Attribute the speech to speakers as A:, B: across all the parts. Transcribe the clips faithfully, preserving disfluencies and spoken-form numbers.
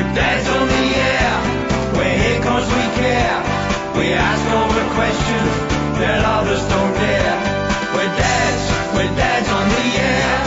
A: Dad's on the air, we're here 'cause we care. We ask all the questions that others don't dare. We're dads, we're dads on the air.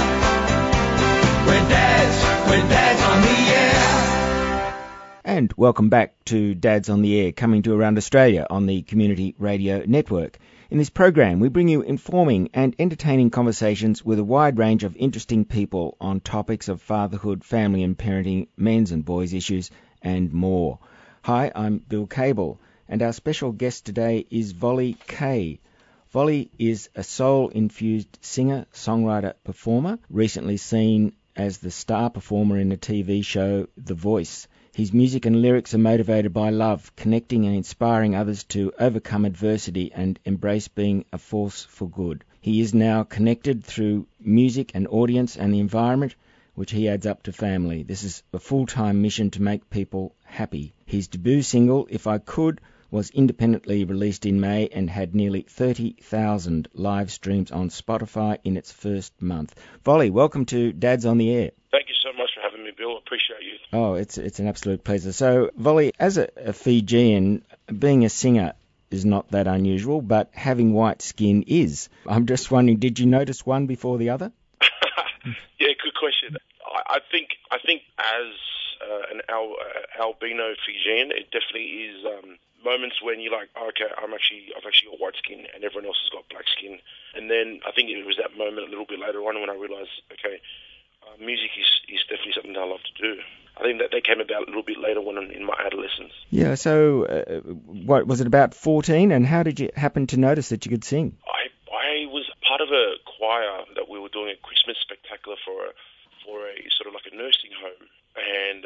A: We're dads, we're dads on the air.
B: And welcome back to Dads on the Air, coming to around Australia on the Community Radio Network. In this program, we bring you informing and entertaining conversations with a wide range of interesting people on topics of fatherhood, family and parenting, men's and boys' issues, and more. Hi, I'm Bill Cable, and our special guest today is Volley Kay. Volley is a soul-infused singer, songwriter, performer, recently seen as the star performer in the T V show The Voice. His music and lyrics are motivated by love, connecting and inspiring others to overcome adversity and embrace being a force for good. He is now connected through music and audience and the environment, which he adds up to family. This is a full-time mission to make people happy. His debut single, If I Could, was independently released in May and had nearly thirty thousand live streams on Spotify in its first month. Volley, welcome to Dads on the Air.
C: Thank you so much for having me, Bill. Appreciate you.
B: Oh, it's it's an absolute pleasure. So, Volley, as a, a Fijian, being a singer is not that unusual, but having white skin is. I'm just wondering, did you notice one before the other?
C: Yeah, good question. I, I think I think as uh, an al, uh, albino Fijian, it definitely is um, moments when you're like, oh, okay, I'm actually I've actually got white skin, and everyone else has got black skin. And then I think it was that moment a little bit later on when I realised, okay, uh, music is, is definitely something that I love to do. I think that they came about a little bit later when in my adolescence.
B: Yeah, so uh, what was it, about fourteen, and how did you happen to notice that you could sing?
C: I I was part of a choir that we were doing a Christmas spectacular for a, for a sort of like a nursing home, and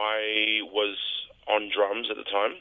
C: I was on drums at the time,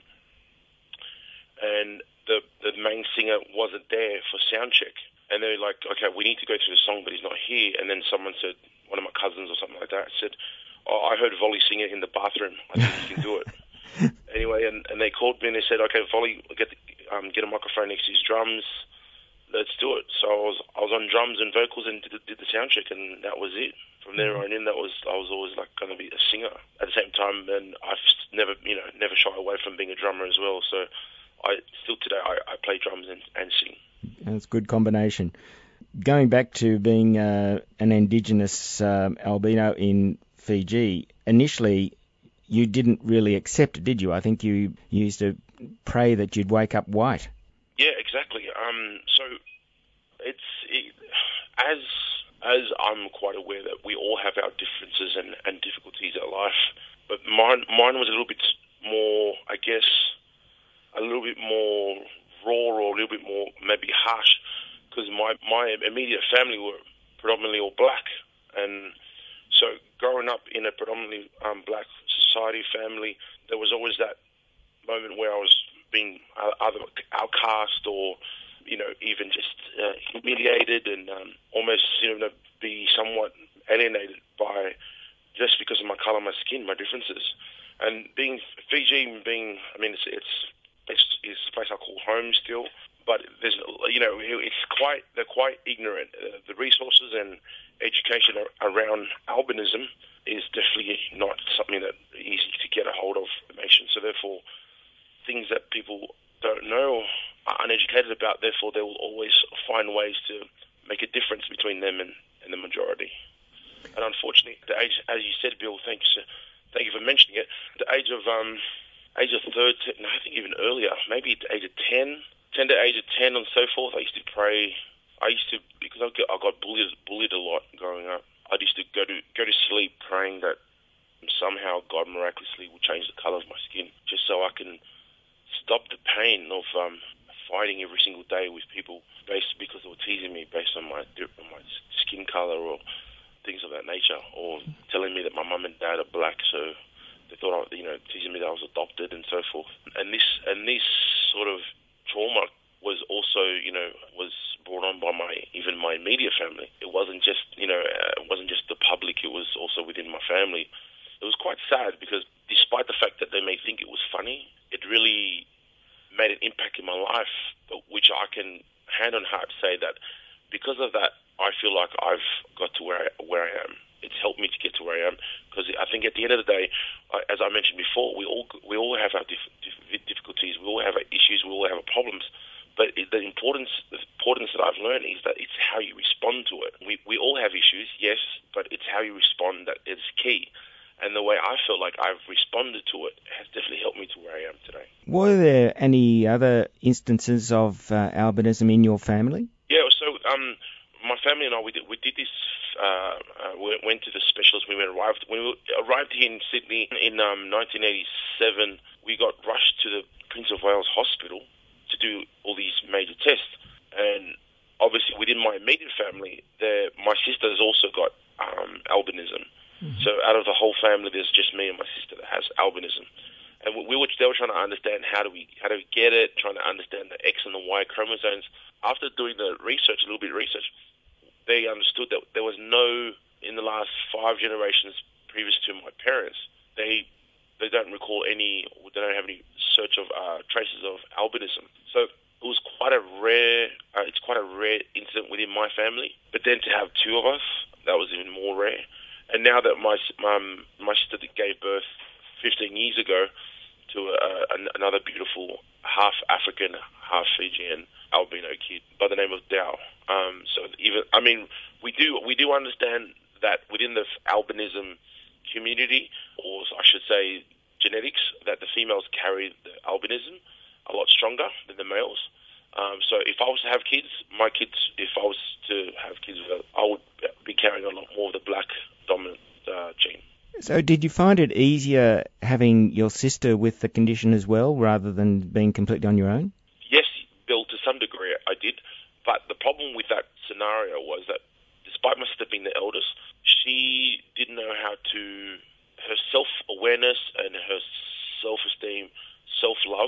C: and the the main singer wasn't there for sound check, and they were like, okay, we need to go to the song, but he's not here. And then someone said, one of my cousins or something like that said, oh, I heard Volley sing it in the bathroom. I think you can do it. Anyway, and, and they called me and they said, okay, Volley, get the, um, get a microphone next to his drums. Let's do it. So I was I was on drums and vocals and did, did the sound check, and that was it. From there on in, that was I was always like going to be a singer. At the same time, and I've never you know never shy away from being a drummer as well. So I still today I, I play drums and, and sing.
B: That's a good combination. Going back to being uh, an Indigenous um, albino in Fiji, initially you didn't really accept it, did you? I think you used to pray that you'd wake up white.
C: Yeah, exactly. Um, so it's it, as as I'm quite aware that we all have our differences and, and difficulties in life, but mine mine was a little bit more, I guess, a little bit more raw or a little bit more maybe harsh, because my my immediate family were predominantly all black, and so growing up in a predominantly um, black society family, there was always that moment where I was being either outcast or, you know, even just uh, humiliated and um, almost, you know, be somewhat alienated by just because of my colour, my skin, my differences. And being Fiji, being, I mean, it's it's it's, it's a place I call home still, but there's, you know, it's quite they're quite ignorant. Uh, the resources and education around albinism is definitely not something that easy to get a hold of the nation. So therefore, things that people don't know, are uneducated about, therefore they will always find ways to make a difference between them and, and the majority. And unfortunately, the age, as you said, Bill, thanks, uh, thank you for mentioning it, the age of um, age of thirteen, no, I think even earlier, maybe the age of ten, ten to age of ten and so forth, I used to pray. I used to, because I got, I got bullied, bullied a lot growing up, I used to go to go to sleep praying that somehow God miraculously will change the colour of my skin, just so I can stop the pain of um, fighting every single day with people based because they were teasing me based on my on my skin colour or things of that nature, or telling me that my mum and dad are black, so they thought I, you know, teasing me that I was adopted and so forth. And this and this sort of trauma was also, you know, was brought on by my even my immediate family. It wasn't just, you know, uh, it wasn't just the public. It was also within my family. It was quite sad because despite the fact that they may think it was funny, it really made an impact in my life, but which I can hand on heart say that because of that, I feel like I've got to where I, where I am. It's helped me to get to where I am, because I think at the end of the day, uh, as I mentioned before, we all we all have our diff- diff- difficulties, we all have our issues, we all have our problems. But it, the importance the importance that I've learned is that it's how you respond to it. We we all have issues, yes, but it's how you respond that is key. And the way I feel like I've responded to it has definitely helped me to where I am today.
B: Were there any other instances of uh, albinism in your family?
C: Yeah, so um, my family and I, we did, we did this, uh, uh, we went to the specialist when we arrived. When we arrived here in Sydney in um, nineteen eighty-seven, we got rushed to the Prince of Wales Hospital to do all these major tests. And obviously within my immediate family, there, my sister has also got um, albinism. Mm-hmm. So out of the whole family, there's just me and my sister that has albinism. And we were, they were trying to understand how do we how do we get it, trying to understand the X and the Y chromosomes. After doing the research, a little bit of research, they understood that there was no, in the last five generations previous to my parents, they they don't recall any, they don't have any search of uh, traces of albinism. So it was quite a rare, uh, it's quite a rare incident within my family. But then to have two of us, that was even more rare. And now that my um, my sister gave birth fifteen years ago to a, a, another beautiful half African, half Fijian albino kid by the name of Dao. Um, so even I mean we do we do understand that within the albinism community, or I should say genetics, that the females carry the albinism a lot stronger than the males. Um, so if I was to have kids, my kids, if I was to have kids, I would be carrying a lot more of the black dominant uh, gene.
B: So did you find it easier having your sister with the condition as well, rather than being completely on your own?
C: Yes, Bill, to some degree I did. But the problem with that scenario was that despite my sister being the eldest, she didn't know how to, her self-awareness and her self-esteem, self-love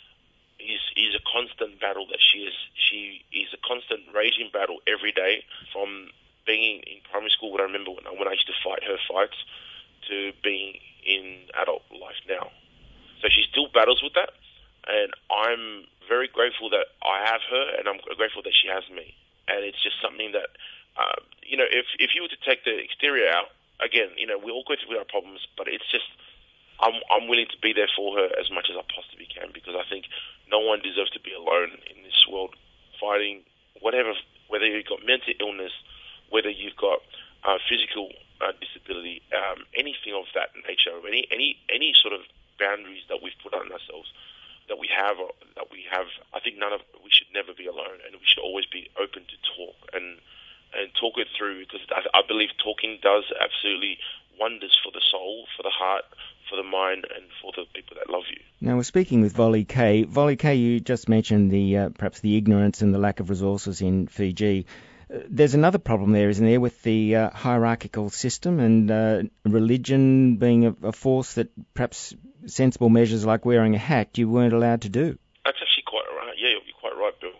C: is is a constant battle that she is. She is a constant raging battle every day, from being in primary school, when I remember when I, when I used to fight her fights, to being in adult life now. So she still battles with that, and I'm very grateful that I have her, and I'm grateful that she has me. And it's just something that, uh, you know, if if you were to take the exterior out, again, you know, we all go through our problems, but it's just, I'm I'm willing to be there for her as much as I possibly can, because I think no one deserves to be alone in this world fighting whatever, whether you've got mental illness, whether you've got uh, physical uh, disability, um, anything of that nature, any any any sort of boundaries that we've put on ourselves, that we have, or that we have. I think none of we should never be alone, and we should always be open to talk and and talk it through, because I, I believe talking does absolutely wonders for the soul, for the heart, for the mind, and for the people that love you.
B: Now we're speaking with Volley K. Volley K, you just mentioned the uh, perhaps the ignorance and the lack of resources in Fiji. Uh, there's another problem there, isn't there, with the uh, hierarchical system and uh, religion being a, a force that perhaps sensible measures like wearing a hat you weren't allowed to do.
C: That's actually quite right. Yeah, you're quite right, Bill.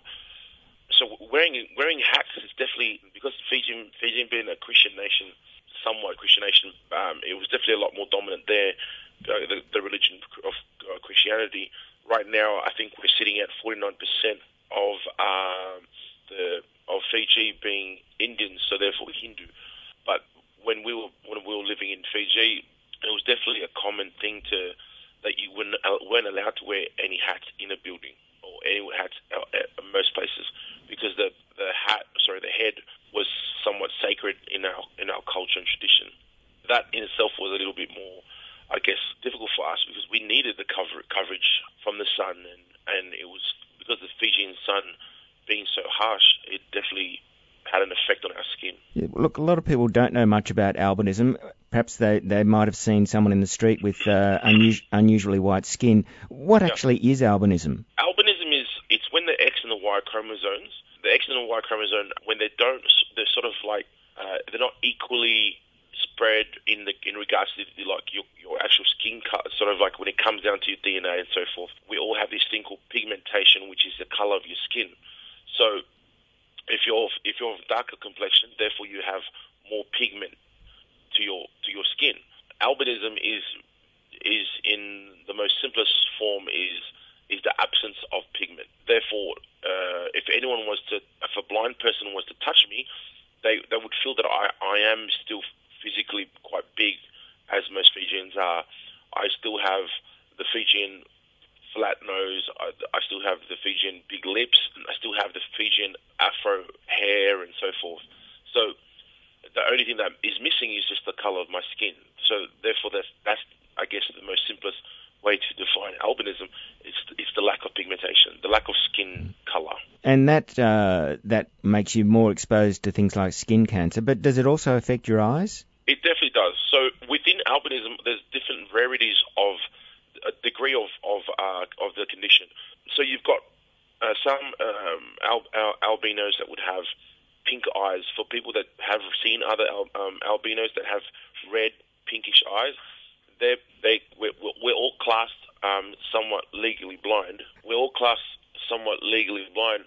C: So wearing wearing hats is definitely, because Fiji, Fiji being a Christian nation, somewhat Christian nation, um, it was definitely a lot more dominant there, uh, the, the religion of uh, Christianity. Right now, I think we're sitting at forty-nine percent of uh, the of Fiji being Indian, so therefore Hindu. But when we were when we were living in Fiji, it was definitely a common thing to that you weren't, weren't allowed to wear any hats in a building, or any hats at most places, because the the hat, sorry, the head was somewhat sacred in our in our culture and tradition. That in itself was a little bit more, I guess, difficult for us, because we needed the cover, coverage from the sun, and, and it was because the Fijian sun being so harsh, it definitely had an effect on our skin.
B: Yeah, look, a lot of people don't know much about albinism. Perhaps they, they might have seen someone in the street with uh, unus- unusually white skin. What actually yeah. is albinism?
C: Albinism is, it's when the X and the Y chromosomes, the X and the Y chromosome, when they don't, they're sort of like, uh, they're not equally spread in the in regards to the, like your your actual skin color, sort of like when it comes down to your D N A and so forth. We all have this thing called pigmentation, which is the color of your skin. So if you're if you're of darker complexion, therefore you have more pigment to your to your skin. Albinism is is in the most simplest form is is the absence of pigment. Therefore, uh, if anyone was to, if a blind person was to touch me, they they would feel that I, I am still physically quite big, as most Fijians are. I still have the Fijian flat nose, I, I still have the Fijian big lips, and I still have the Fijian afro hair and so forth. So the only thing that is missing is just the colour of my skin. So therefore, that's, that's I guess, the most simplest way to define albinism. It's, it's the lack of pigmentation, the lack of skin colour.
B: And that uh, that makes you more exposed to things like skin cancer, but does it also affect your eyes?
C: It definitely does. So within albinism, there's different rarities of a degree of of, uh, of the condition. So you've got uh, some um, al- al- albinos that would have pink eyes. For people that have seen other al- um, albinos that have red, pinkish eyes, they they we're, we're all classed um, somewhat legally blind. We're all classed somewhat legally blind,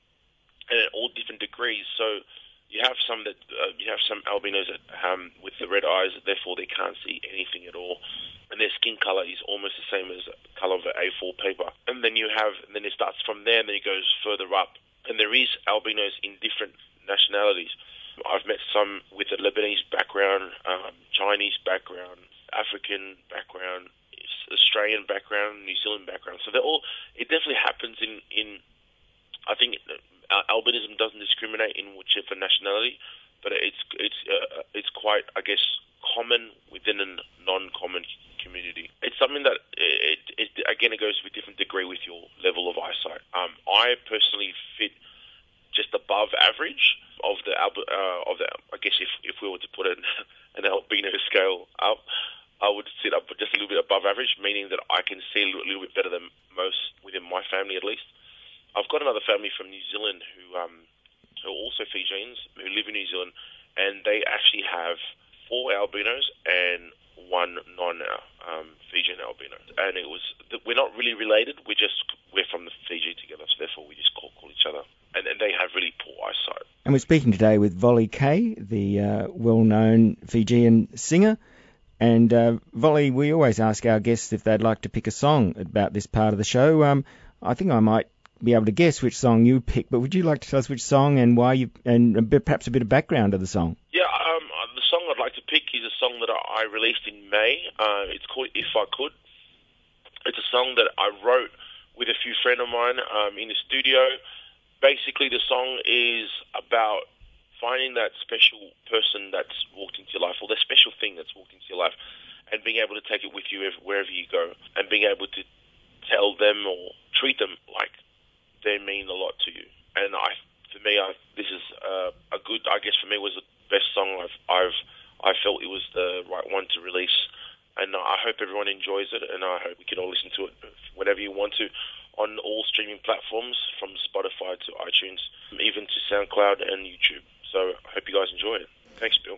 C: and at all different degrees. So you have some that uh, you have some albinos that um, with the red eyes, therefore they can't see anything at all, and their skin color is almost the same as the color of an A four paper. And then you have, and then it starts from there, and then it goes further up. And there is albinos in different nationalities. I've met some with a Lebanese background, um, Chinese background, African background, Australian background, New Zealand background. So they're all. It definitely happens in in. I think uh, albinism doesn't discriminate in whichever nationality, but it's it's uh, it's quite, I guess, common within a non-common community. It's something that it, it again it goes with different degree with your level of eyesight. Um, I personally fit just above average of the uh, of the. I guess if if we were to put an an albino scale up, I would sit up just a little bit above average, meaning that I can see a little, little bit better than most within my family at least. I've got another family from New Zealand who um, who are also Fijians who live in New Zealand, and they actually have four albinos and one non-Fijian um, albino. And it was we're not really related. We're just we're from the Fiji together, so therefore we just call, call each other. And, and they have really poor eyesight.
B: And we're speaking today with Volley Kay, the uh, well-known Fijian singer. And uh, Volley, we always ask our guests if they'd like to pick a song about this part of the show. Um, I think I might be able to guess which song you pick, but would you like to tell us which song and why you, and a bit, perhaps a bit of background of the song?
C: Yeah, um, the song I'd like to pick is a song that I released in May. Uh, it's called If I Could. It's a song that I wrote with a few friends of mine um, in the studio. Basically, the song is about finding that special person that's walked into your life, or the special thing that's walked into your life, and being able to take it with you wherever you go, and being able to tell them or treat them like they mean a lot to you. And I, for me, I, this is uh, a good. I guess for me, was the best song I've, I've, I felt it was the right one to release, and I hope everyone enjoys it, and I hope we can all listen to it whenever you want to, on all streaming platforms, from Spotify to iTunes, even to SoundCloud and YouTube. So I hope you guys enjoy it. Thanks, Bill.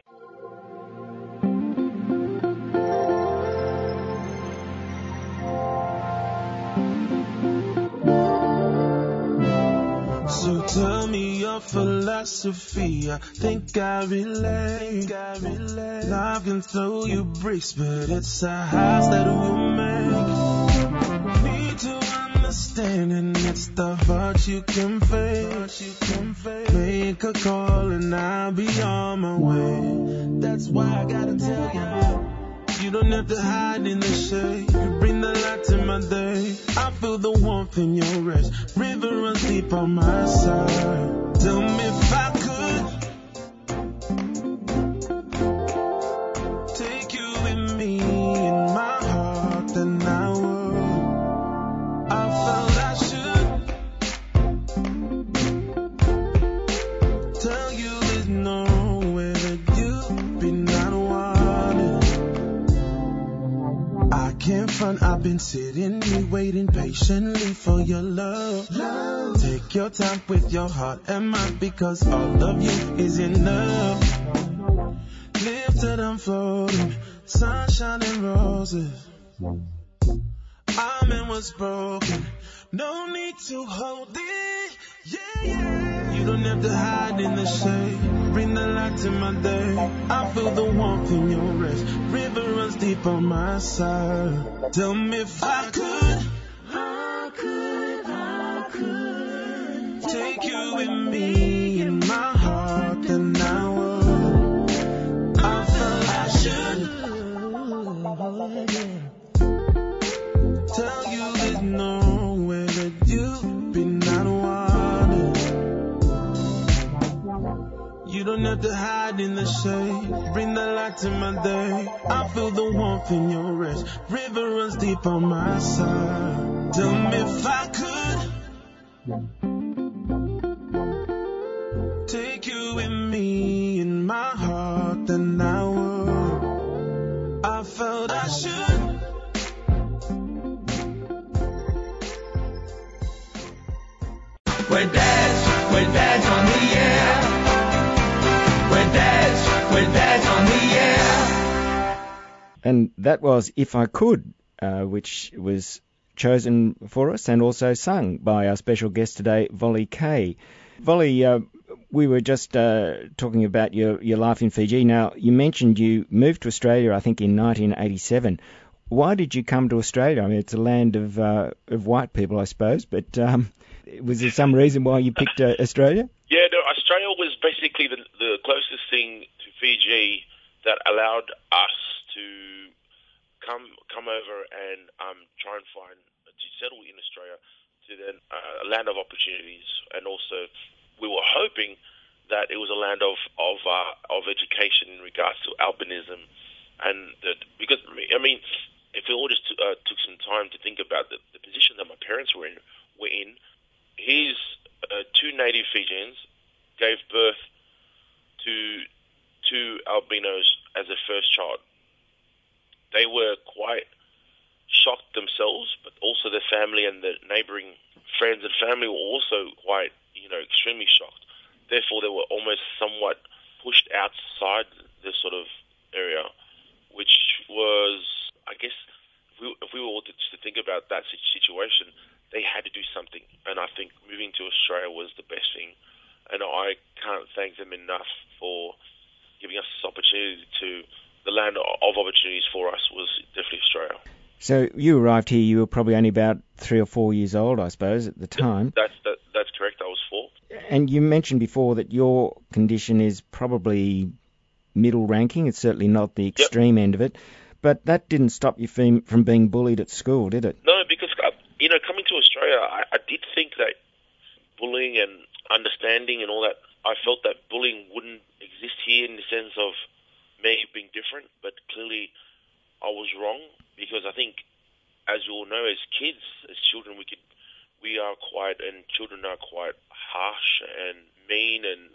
D: So tell me your philosophy. I think I relate. I relate. Life can throw you bricks, but it's a house that will make. Need to understand, and it's the heart you can fake. Make a call and I'll be on my way. That's why I gotta tell you, you don't have to hide in the shade. You bring the light to my day. I feel the warmth in your rest. River runs deep on my side. Tell me if I could take you with me in my heart, then I would. I felt I should tell you there's nowhere that you'd be not wanted. I can't front, I've been sitting here waiting patiently for your love. love. Take your time with your heart and mind, because all of you is enough. Lifted and floating, sunshine and roses. I'm in what's broken, no need to hold it. Yeah, yeah. You don't have to hide in the shade. Bring the light to my day. I feel the warmth in your rest. River runs deep on my side. Tell me if I could, I could, I could take you with me in my heart, then I would. I felt I should prefer to hide in the shade. Bring the light to my day. I feel the warmth in your rest. River runs deep on my side. Tell me if I could take you with me in my heart, then I would. I felt I should.
A: We're dads, we're dads on the air. We're dads, we're dads on the air.
B: And that was If I Could, uh, which was chosen for us and also sung by our special guest today, Volley Kay. Volley, uh, we were just uh, talking about your, your life in Fiji. Now, you mentioned you moved to Australia, I think, in nineteen eighty-seven. Why did you come to Australia? I mean, it's a land of uh, of white people, I suppose, but um, was there some reason why you picked uh, Australia?
C: Yeah, no, Australia was basically the, the closest thing to Fiji that allowed us to come come over and um, try and find, to settle in Australia, to then uh, a land of opportunities, and also we were hoping that it was a land of of uh, of education in regards to albinism, and that, because I mean, if we all just uh, took some time to think about the, the position that my parents were in, were in, his uh, two native Fijians gave birth to two albinos as a first child. They were quite shocked themselves, but also their family and the neighbouring friends and family were also quite, you know, extremely shocked. Therefore, they were almost somewhat pushed outside this sort of area, which was, I guess, if we, if we were all to, to think about that situation, they had to do something. And I think moving to Australia was the best thing. And I can't thank them enough for giving us this opportunity to, the land of opportunities for us was definitely Australia.
B: So you arrived here, you were probably only about three or four years old, I suppose, at the time.
C: That's that, that's correct, I was four.
B: And you mentioned before that your condition is probably middle ranking. It's certainly not the extreme yep. end of it. But that didn't stop you from being bullied at school, did it?
C: No, because, you know, coming to Australia, I, I did think that bullying and understanding and all that, I felt that bullying wouldn't exist here in the sense of me being different, but clearly I was wrong, because I think, as you all know, as kids, as children, we could, we are quite, and children are quite harsh and mean, and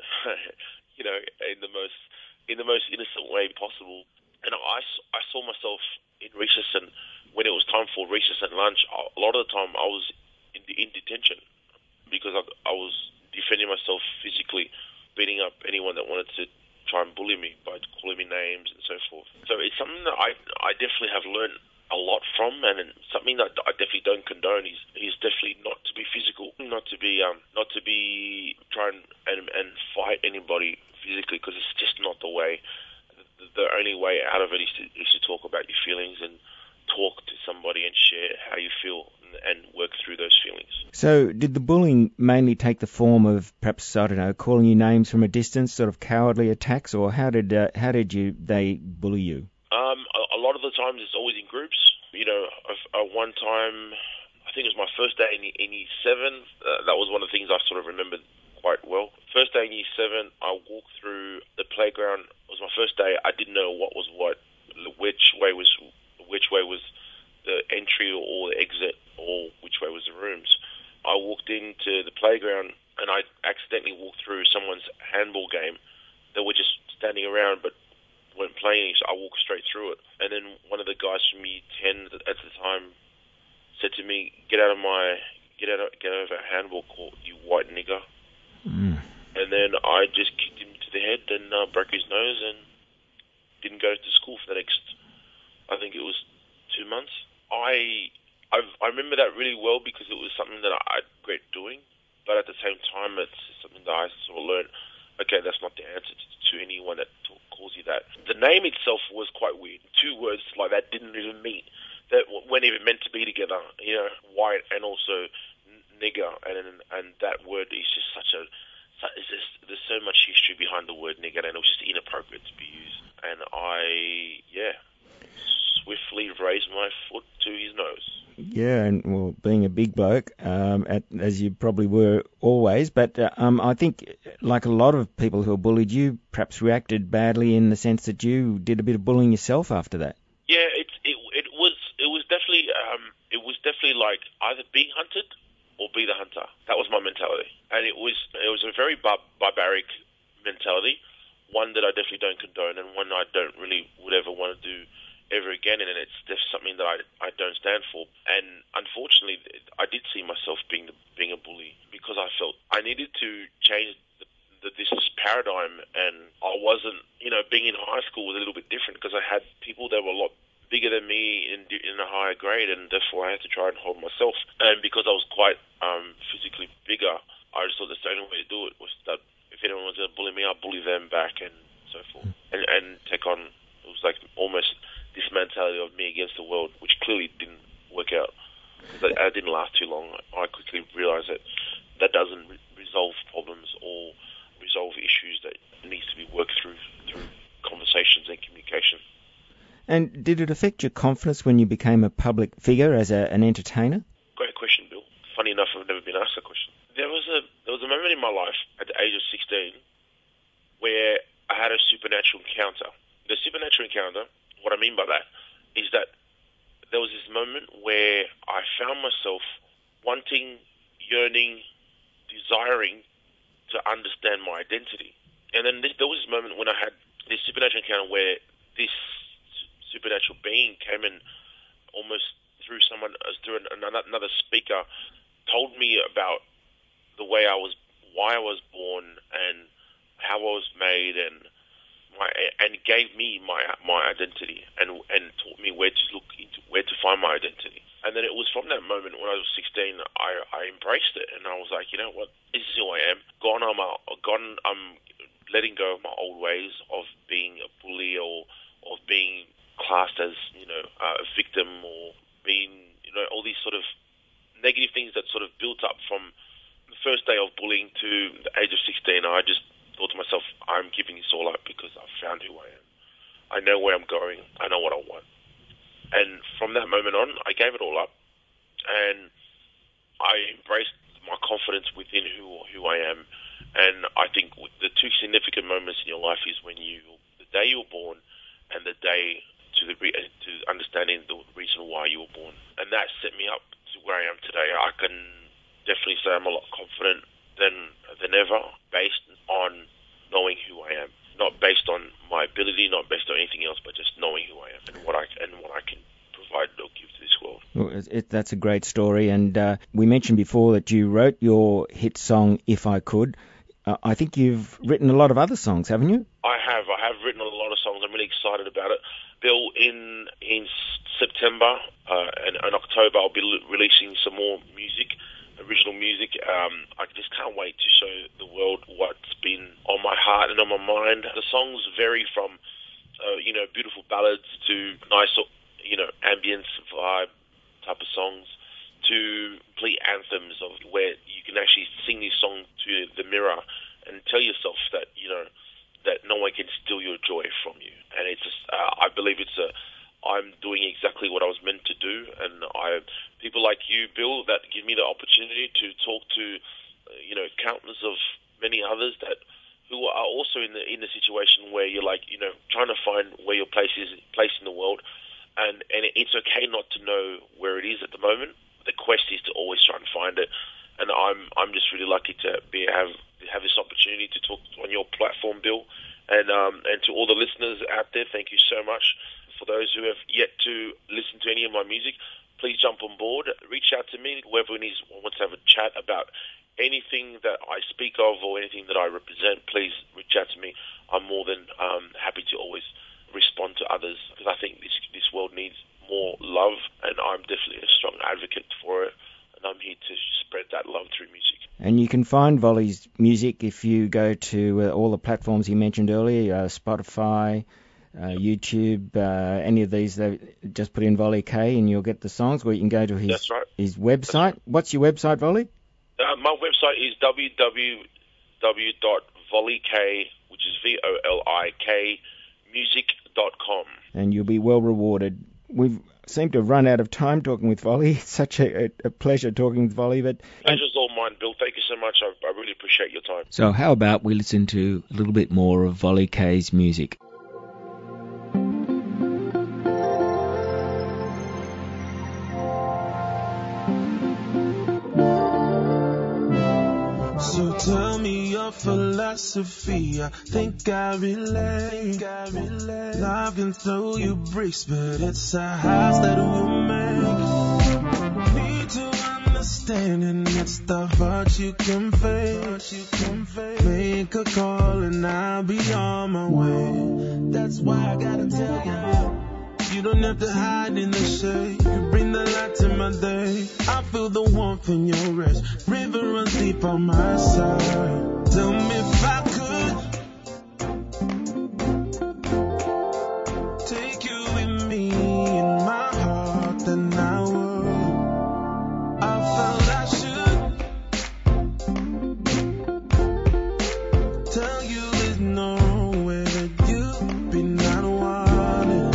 C: you know, in the most, in the most innocent way possible. And I, I saw myself in recess, and when it was time for recess and lunch, a lot of the time I was in, in detention because I, I was defending myself physically, beating up anyone that wanted to try and bully me by calling me names and so forth. So it's something that I I definitely have learned a lot from, and something that I definitely don't condone is is definitely not to be physical, not to be um not to be trying and and fight anybody physically, because it's just not the way. The, the only way out of it is to is to talk about your feelings and talk to somebody and share how you feel and, and work through those feelings.
B: So did the bullying mainly take the form of perhaps, I don't know, calling you names from a distance, sort of cowardly attacks, or how did uh, how did you they bully you?
C: Um, a, a lot of the times it's always in groups. You know, uh, one time, I think it was my first day in, in year seven. Uh, that was one of the things I sort of remembered quite well. First day in year seven, I walked through the playground. It was my first day. I didn't know what was what, which way was which way was the entry or the exit, or which way was the rooms. I walked into the playground and I accidentally walked through someone's handball game. They were just standing around but weren't playing, so I walked straight through it. And then one of the guys from year ten at the time said to me, "Get out of my, get out of, get out of our handball court, you white nigger."
B: Mm.
C: And then I just kicked him to the head and uh, broke his nose and didn't go to school for the next, I think it was two months. I I've, I remember that really well because it was something that I, I regret doing, but at the same time, it's something that I sort of learned, okay, that's not the answer to, to anyone that t- calls you that. The name itself was quite weird. Two words like that didn't even mean, that weren't even meant to be together, you know, white and also nigger, and and that word is just such a, it's just, there's so much history behind the word nigger, and it was just inappropriate to be used. And I, yeah, swiftly raised my foot to his nose.
B: Yeah, and well, being a big bloke, um, at, as you probably were always, but uh, um, I think, like a lot of people who are bullied, you perhaps reacted badly in the sense that you did a bit of bullying yourself after that.
C: Yeah, it it, it was it was definitely um, it was definitely like either being hunted or be the hunter. That was my mentality, and it was it was a very bar- barbaric mentality, one that I definitely don't condone, and one I don't really would ever want to do ever again, and it's just something that I, I don't stand for. And unfortunately, I did see myself being the, being a bully because I felt I needed to change the, the, this paradigm, and I wasn't, you know, being in high school was a little bit different because I had people that were a lot bigger than me in, in a higher grade, and therefore I had to try and hold myself. And because I was quite um, physically bigger, I just thought the only way to do it was that if anyone was going to bully me, I'd bully them back and so forth, and, and take on, it was like almost this mentality of me against the world, which clearly didn't work out. But it didn't last too long. I quickly realised that that doesn't re- resolve problems or resolve issues that needs to be worked through through conversations and communication.
B: And did it affect your confidence when you became a public figure as a, an entertainer?
C: Great question, Bill. Funny enough, I've never been asked that question. There was a there was a moment in my life at the age of sixteen where I had a supernatural encounter. The supernatural encounter, what I mean by that is that there was this moment where I found myself wanting, yearning, desiring to understand my identity. And then this, there was this moment when I had this supernatural encounter where this supernatural being came in almost through someone, through another, another speaker, told me about the way I was, why I was born, and how I was made, and My, and gave me my my identity and and taught me where to look into where to find my identity. And then it was from that moment when I was sixteen, I, I embraced it, and I was like, you know what, this is who I am. Gone, I'm a, gone. I'm letting go of my old ways of being a bully or of being classed as, you know, a victim, or being, you know, all these sort of negative things that sort of built up from the first day of bullying to the age of sixteen. I just thought to myself, I'm giving this all up because I've found who I am. I know where I'm going. I know what I want. And from that moment on, I gave it all up, and I embraced my confidence within who who I am. And I think the two significant moments in your life is when you, the day you were born, and the day to the to understanding the reason why you were born. And that set me up to where I am today. I can definitely say I'm a lot confident than than ever, based on knowing who I am, not based on my ability, not based on anything else, but just knowing who I am and what I and what I can provide or give to this world.
B: Well, it, it, that's a great story, and uh, we mentioned before that you wrote your hit song "If I Could." Uh, I think you've written a lot of other songs, haven't you?
C: I have. I have written a lot of songs. I'm really excited about it. Bill, in in September uh, and, and October, I'll be l- releasing some more music. Original music. Um, I just can't wait to show the world what's been on my heart and on my mind. The songs vary from, uh, you know, beautiful ballads to nice, you know, ambience vibe type of songs to complete anthems of where you can actually sing this song to the mirror and tell yourself that, you know, that no one can steal your joy from you. And it's, just, uh, I believe it's a, I'm doing exactly what I was meant to do, and I, people like you, Bill, that give me the opportunity to talk to, uh, you know, countless of many others that who are also in the in the situation where you're like, you know, trying to find where your place is, place in the world, and and it's okay not to know where it is at the moment. The quest is to always try and find it, and I'm I'm just really lucky to be have have this opportunity to talk on your platform, Bill, and um and to all the listeners out there, thank you so much. For those who have yet to listen to any of my music, please jump on board. Reach out to me, whoever needs wants to have a chat about anything that I speak of or anything that I represent. Please reach out to me. I'm more than um, happy to always respond to others, because I think this this world needs more love, and I'm definitely a strong advocate for it. And I'm here to spread that love through music.
B: And you can find Volley's music if you go to uh, all the platforms you mentioned earlier, uh, Spotify, Uh, YouTube, uh, any of these, they just put in Volley K and you'll get the songs, or you can go to his
C: That's right.
B: his website. Right. What's your website, Volley?
C: Uh, my website is w w w dot volley k, which is V O L I K, music dot com.
B: And you'll be well rewarded. We've seem to have run out of time talking with Volley. It's such a, a, a pleasure talking with Volley. But
C: Pleasure's all mine, Bill. Thank you so much. I, I really appreciate your time.
B: So how about we listen to a little bit more of Volley K's music?
D: So tell me your philosophy. I think I relate. I relate. Life can throw you bricks, but it's a house that will make. Need to understand, and it's the heart you can face. You can face. Make a call, and I'll be on my way. That's why I gotta tell you. You don't have to hide in the shade. You bring the light to my day. I feel the warmth in your rest. River runs deep on my side. Tell me if I could take you with me in my heart, then I would. I felt I should tell you there's nowhere that you've been not wanted.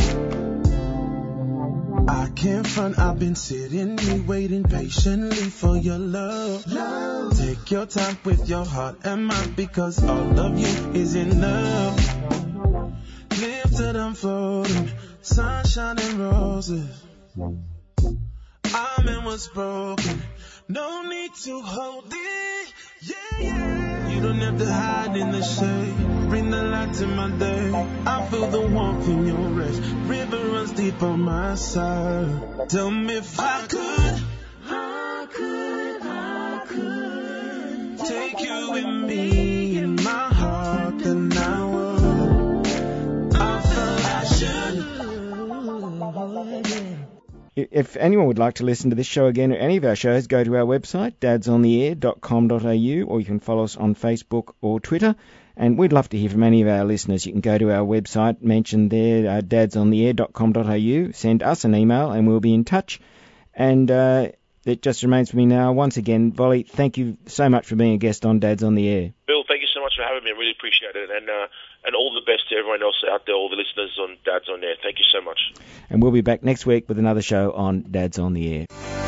D: I can't front, I've been sitting here waiting patiently for your love. love. Take your time with your heart and mind, because all of you is enough. Lifted and floating, sunshine and roses. I'm in what's broken, no need to hold it. Yeah, yeah. You don't have to hide in the shade. Bring the light to my day. I feel the warmth in your rest. River runs deep on my side. Tell me if I could, I could, I could take you with me in my heart, then I would. I felt I should.
B: If anyone would like to listen to this show again or any of our shows, go to our website, dads on the air dot com dot a u, or you can follow us on Facebook or Twitter. And we'd love to hear from any of our listeners. You can go to our website, mentioned there, uh, dads on the air dot com dot a u, send us an email and we'll be in touch. And uh, it just remains for me now, once again, Volley, thank you so much for being a guest on Dads on the Air.
C: Bill, thank you so much for having me. I really appreciate it. And uh, and all the best to everyone else out there, all the listeners on Dads on the Air. Thank you so much.
B: And we'll be back next week with another show on Dads on the Air.